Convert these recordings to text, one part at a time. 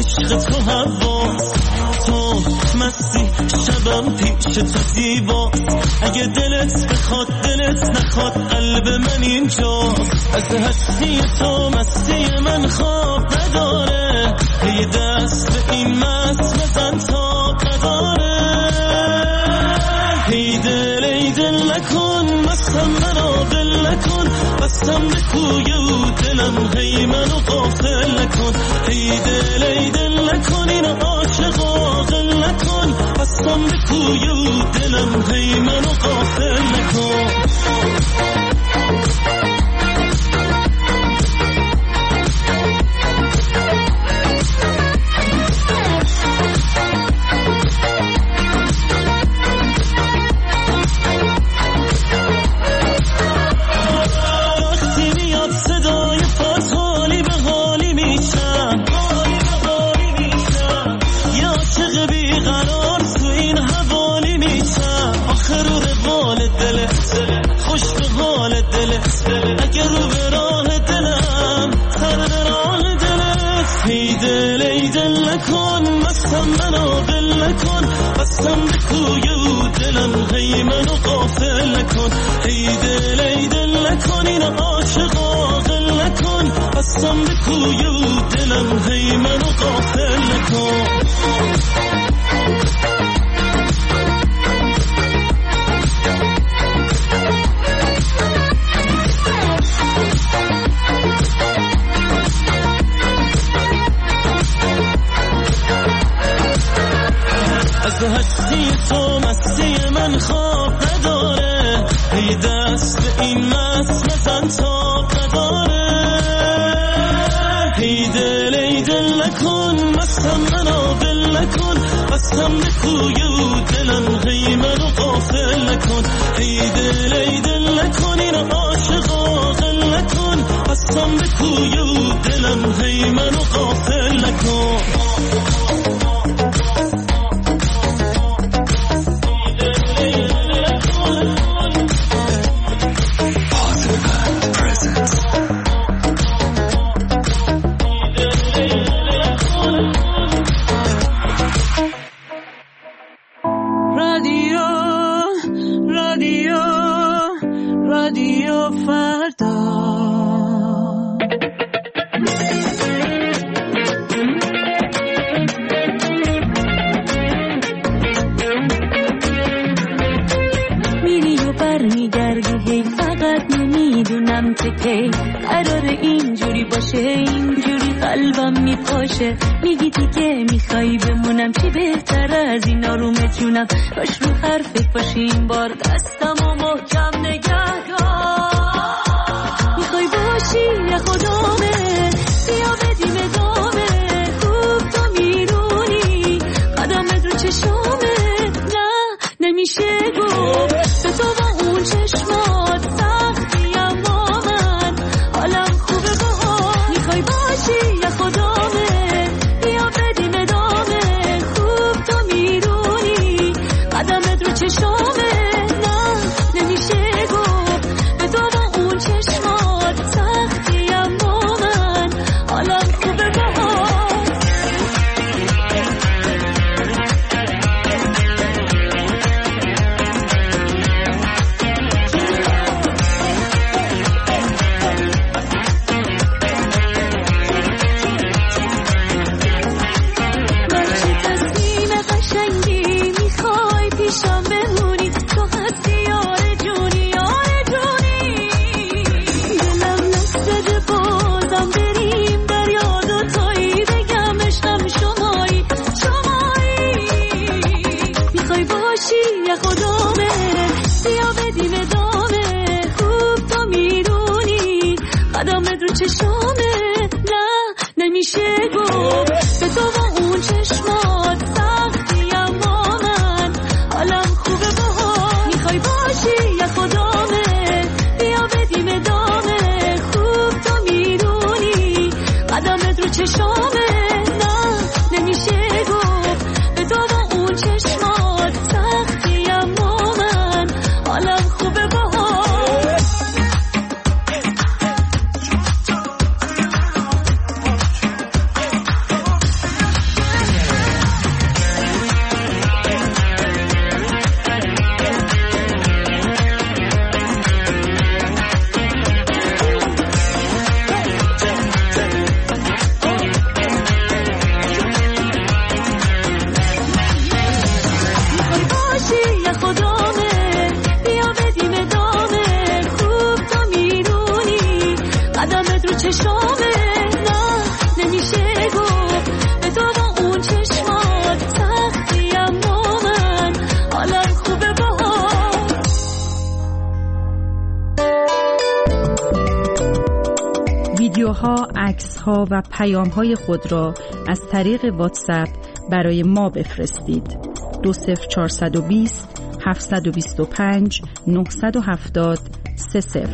عشق تو هواست، تو مستی شبم پیش تو زیبا، اگه دلت بخواد دلت نخواد قلب من اینجاست، از هستی تو مستی من خواب نداره، یه دست به این مست بزن تا نداره، ای دل نکن مستم منو دل نکن، بستم به کوی و دلم هی منو غافل نکن، ای دل نکن این عاشق عاقل نکن، بستم به کوی و دلم هی منو غافل نکن. ای دل نکن مستم منو دل نکن، بستم به کوی و دلم هی منو غافل نکن، ای دل نکن این عاشق عاقل نکن، بستم به کوی و دلم هی منو غافل نکن. از هستی تو مستی من خواب نداره، ای دست به این مست بزن تا نداره، ای دل نکن مستم منو دل نکن، بستم به کوی و دلم هی منو غافل نکن، ای دل نکن این عاشق عاقل نکن، بستم به کوی و دلم هی منو غافل نکن. میگی دیگه میخوایی بمونم، چی بهتر از این آرومه جونم، باش رو حرفت باشی این بار دستم و محکم نگه دار، میخوای باشی یا خدامه بیا بدیم ادامه، خوب تو میرونی قدمت رو چشامه، نه نمیشه گفت به تو با اون چشمات سختی اما من حالم خوبه باها، میخوای باشی یا خدامه چشامه، نه نمیشه گفت به تو عکس ها و پیام های خود را از طریق واتساپ برای ما بفرستید. 20420 725 970 30.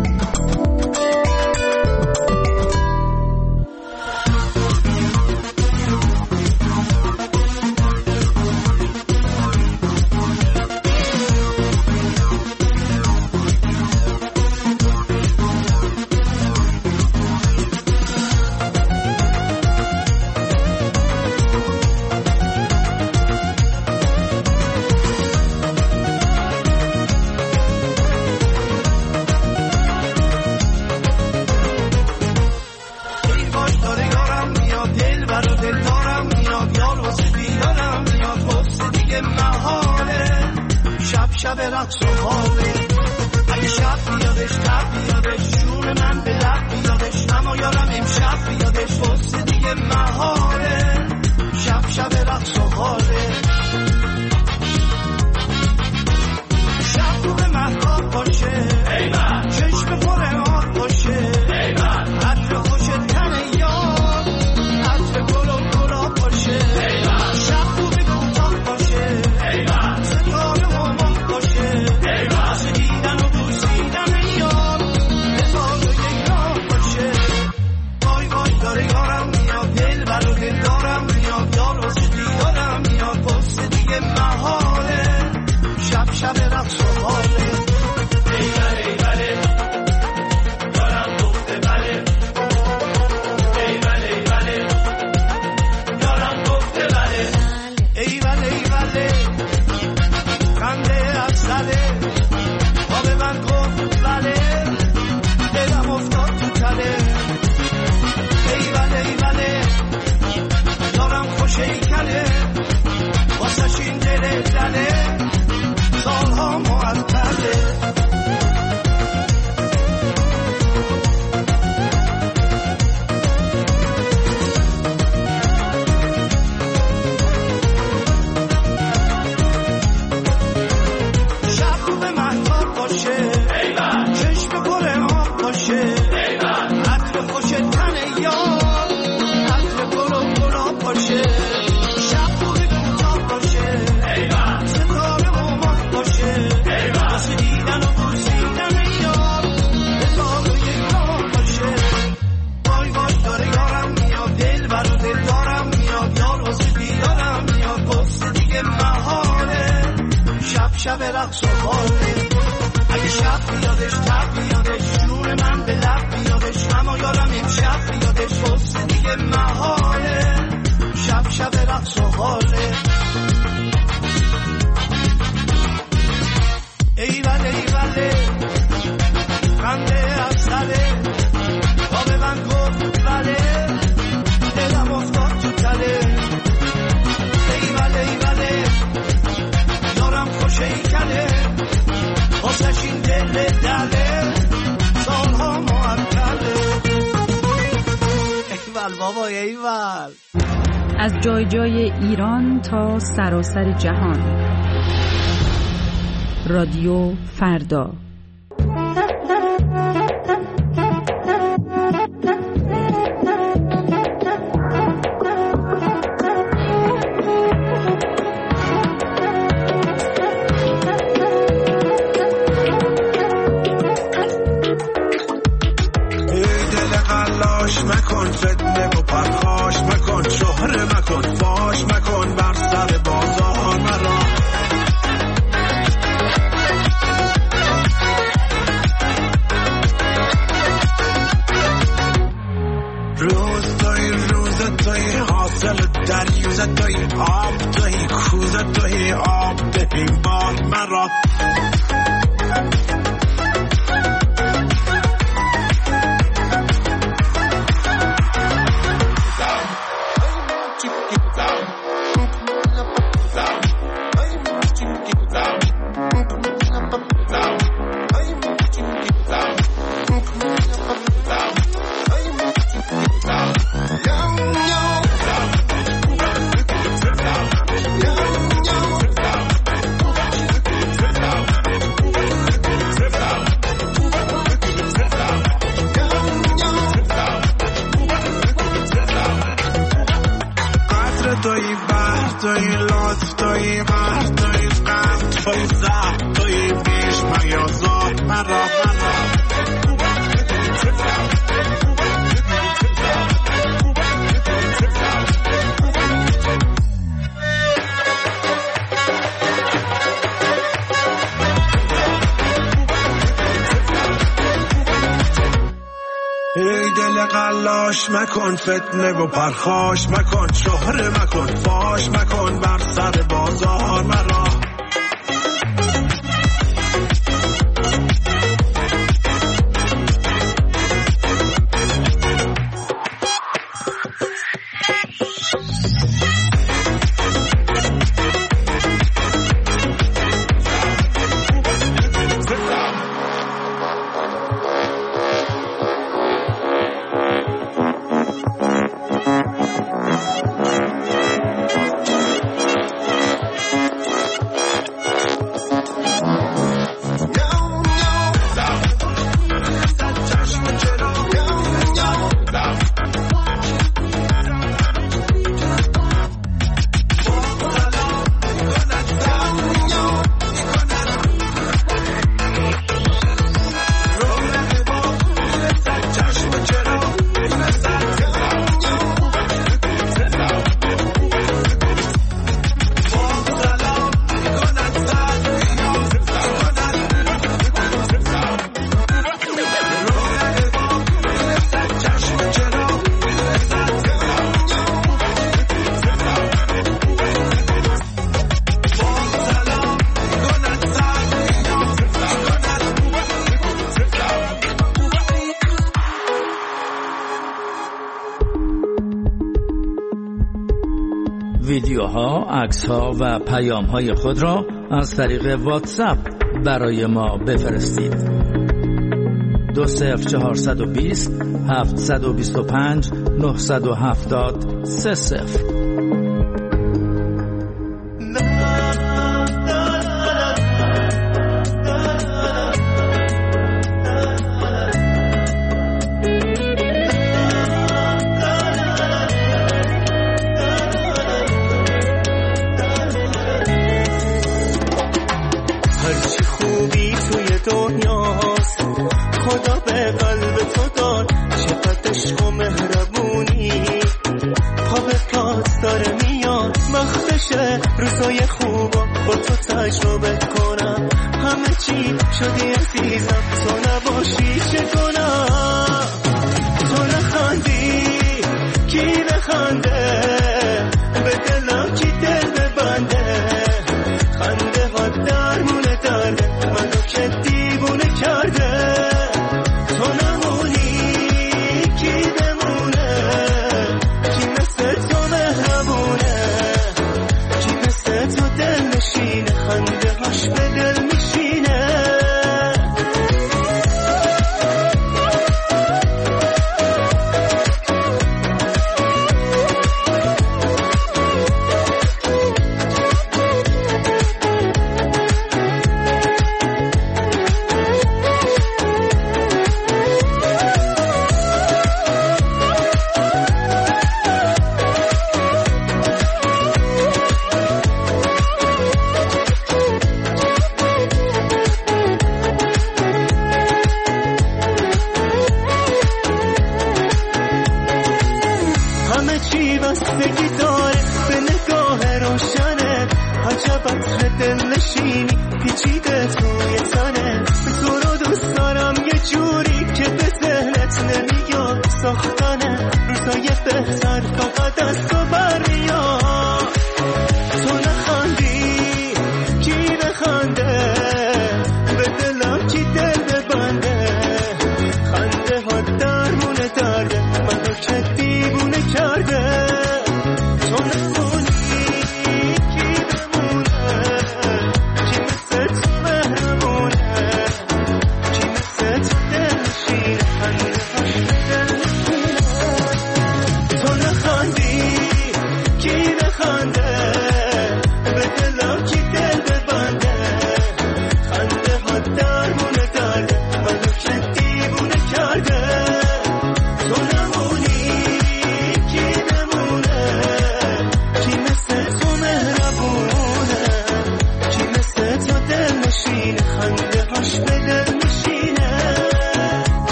شب رقص و حاله اگه شب بیادش تب بیادش جون من به لب بیادش اما یارم امشب بیادش واسه دیگه محاله شب شب رقص و حاله شب رو به محتاب باشه چشم پر آب باشه عطر خوش تن یار عطر گل و گلاب باشه شب رو به کوتاه باشه ستاره مامان باشه واسه دیدن و بوسیدن یار بزار و یک راه باشه وای وای داره یارم میاد دل بر و دل دارم میاد یار واسه دیارم میاد واسه دیگه محاله شب شب رقص و حاله شیکله واسه این دل دله سالها معطله شب رو به محتاب باشه چشم پر آب باشه عطر خوش تن یار عطر گل و گلاب باشه شب رقص و حاله اگه شب بیادش تب بیادش جون من به لب بیادش اما یارم امشب بیادش واسه دیگه محاله شب شب رقص و حاله ای وله خنده افسره تا به من گفت بله دلم افتاد تو تله ای وله یارم خوشه کله واسه این دل دله سالها معطله ایول بابا ایول. از جای جای ایران تا سراسر جهان، رادیو فردا. مکن فتنه و پرخاش مکن، شهره مکن، فاش مکن بر سر بازار مرا. روز توی حاصل دریوزه توی آب توی کوزه توی آب دهیم بار مرا. قطره توی بحر توی لطف توی مرد توی قلب توی زهر توی بیش میازار مرا ای دل قلاش مکن فتنه و پرخاش مکن شهره مکن فاش مکن بر سر بازار مرا ویدیوها، عکس‌ها و پیام‌های خود را از طریق واتساپ برای ما بفرستید. 20420 725 970 30. خدا به قلب تو داد چقدر عشق و مهربونی پا به پاس داره میاد وقتشه روزای خوبا با تو تجربه کنم همه چی شدی عزیزم تو نباشی چه کنم تو نخندی کی بخنده به دلم کی دل ببنده خنده ها درمونه درده منو که دیوونه کرده بستگی داره به نگاه روشنه عجب عطر دلنشینی پیچیده توی تنه تو رو دوست دارم یه جوری که به ذهنت نمیاد ساختنه روزای بهتر فقط از تو برمیاد تو نخندی کی بخنده به دلم کی دل ببنده خنده ها درمونه درده منو که دیوونه کرده تو نمونی کی بمونه کی مثل تو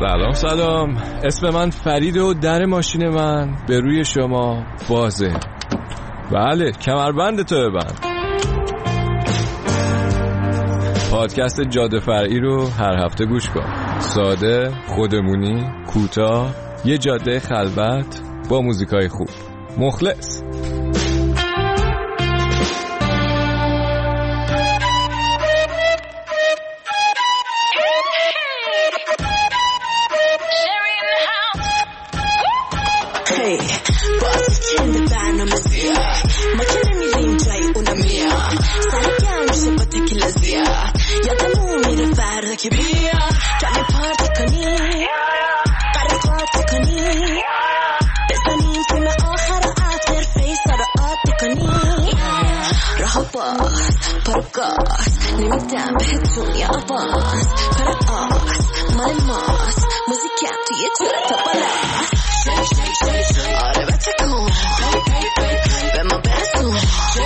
سلام. اسم من فرید و در ماشین من به روی شما بازه. بله، کمربند تو ببند. پادکست جاده فرعی رو هر هفته گوش کن. ساده، خودمونی، کوتاه، یه جاده خلوت با موزیکای خوب. مخلص. ما که نمیریم جای اونا میاد سرگرم میشه با تکیلا زیاد یادمون میره فردا که بیا کمی پارتی کنی قرار پارتی کنی بزنیم فیلم آخر افتر فیسا رو عادی کنی راه باز پارو گاز نمیدم بهتون یا آواز کار آز مال ماست موزیکم توی جوره تا بالاست آره بتکن به ما برسون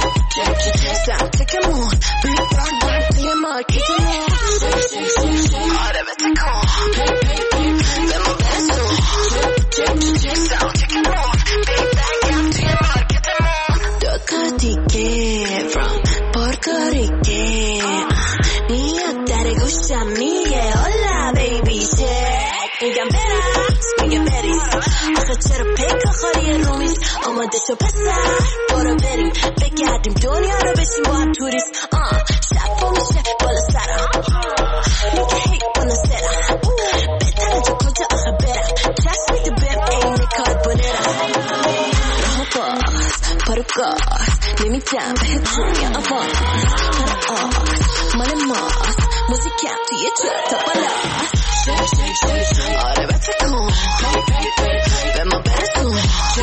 سمتکمون بیران توی مارکتمون آره بتکن به ما برسون سمتکمون بیران توی مارکتمون دو تا دیگه فرام پارکاریگه میاد در گوشم میگه هلا بیبی شک میگم بریم آخه چرا پیکا خالی رومیز آماده شو پسر برو بریم بگردیم دنیا رو بشیم با هم توریست شب میشه بالا سرم میگه هی بالا سرم بهتره تو کجا آخه برم چشم میده بهم این کار بنرم راه باز پارو گاز نمیدم بهتون یا آواز کار آز مال ماست موزیکم توی جوره تا بالاست آره بتکن به ما برسون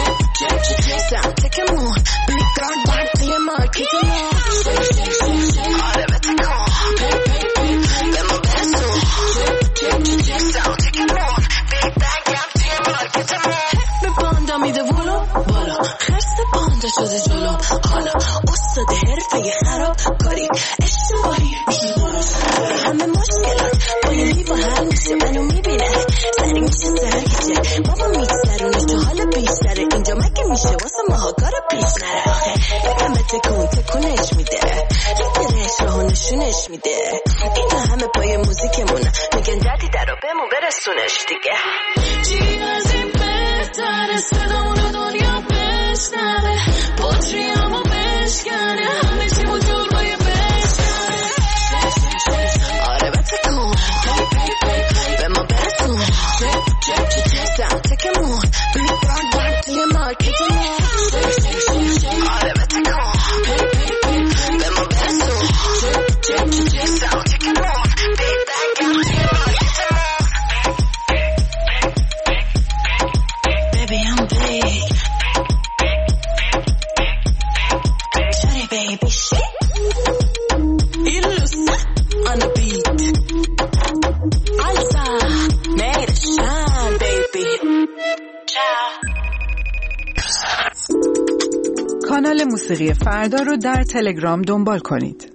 سمتکمون بیگان توی مارکتمون آره بتکن به ما برسون سمتکمون بیگان توی مارکتمون به باندا میده ولو بالا خرس باندا شده جلو حالا استاد حرفه خراب کاری اشتباهی میشه درست همه مشکلات با یه لیوا حل میشه منو میبینه سری میشه سرکشه بابا میگذرونه تو حالا بیشتره اینجا مگه میشه واسه ماها کارا پیش نره آخه بگم به تکونش میده لیترش راهو نشونش میده اینا همه پای موزیکمونه میگن دردی درو بهمون برسونش دیگه چی از این بهتره صدامونو دنیا بشنوه بطری همو بشکنه همه چی موجود روی بشکنه آره بتکن به ما برسون سمتکمون بیران توی مارکتمون آره بتکن به ما برسون سمتکمون بیران توی مارکتمون Baby I'm big Shorty baby shit Ilusa on the beat Alza made it shine baby Ciao کانال موسیقی فردا رو در تلگرام دنبال کنید.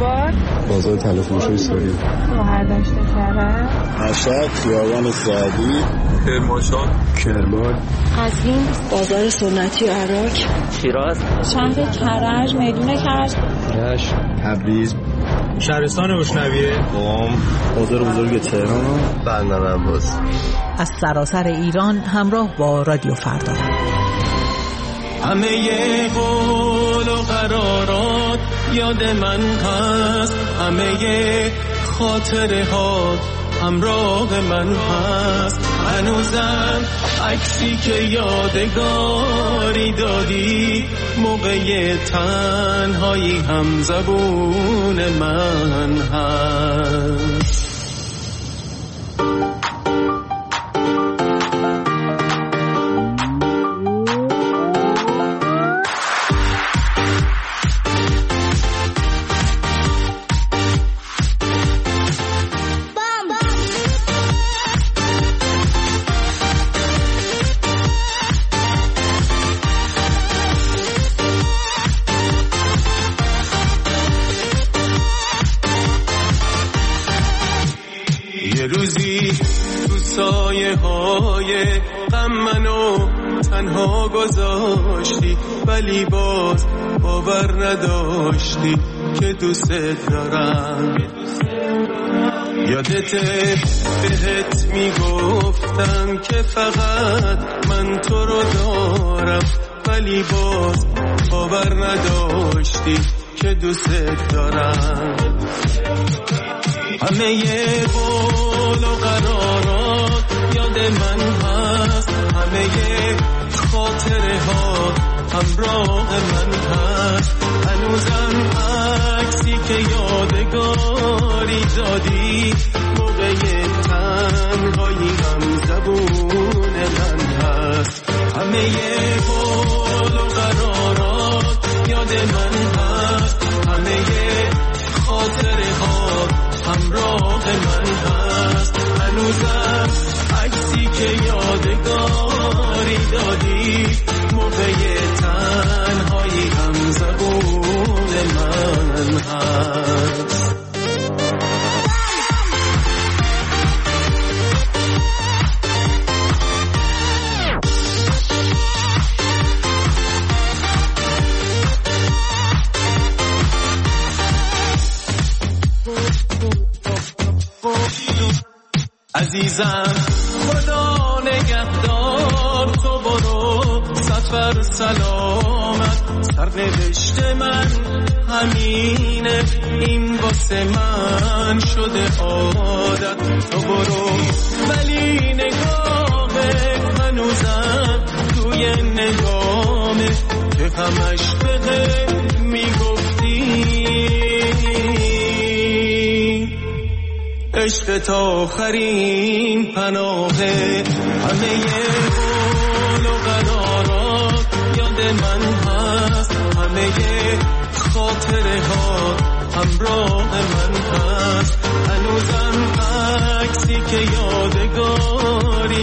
آباد، بازار تلفروشی سوری، شهردشت کرج، مشهد، خیابان سعدی، کرمانشاه، کرمان، قزوین، بازار سنتی عراق، شیراز، شهر کرج، میدون کرج، رشت، تبریز، شهرستان روشنویه، قم، بازار بزرگ تهران، بندر عباس. از سراسر ایران همراه با رادیو فردا. همه قول و قرارات یاد من هست، همه خاطره ها همراه من هست، هنوزم عکسی که یادگاری دادی موقع تنهایی هم زبون من هست. یه روزی تو سایه های غم منو تنها گذاشتی، ولی باز باور نداشتی که دوست دارم. یادته بهت میگفتم که فقط من تو رو دارم، ولی باز باور نداشتی که دوست دارم. همه قول و قرارات یاد من هست، همه خاطره ها همراه من هست، هنوزم عکسی که یادگاری دادی موقع تنهایی هم زبون من هست. همه قول و قرارات یاد من هست، همه خاطره ها همراه من هست، هنوزم عکسی که یادگاری دادی موقع تنهایی هم زبون من هست. عزیزم خدا نگهدار، تو برو سفر سلامت، سرنوشت من همینه، این واسه من شده عادت. تو برو ولی نگاهت هنوزم توی نگامه که همش بهت میگفتی عشق تا آخرین پناهه. همه قول و قرارات یاد من هست، همه خاطره ها همراه من هست، هنوزم عکسی که یادگاری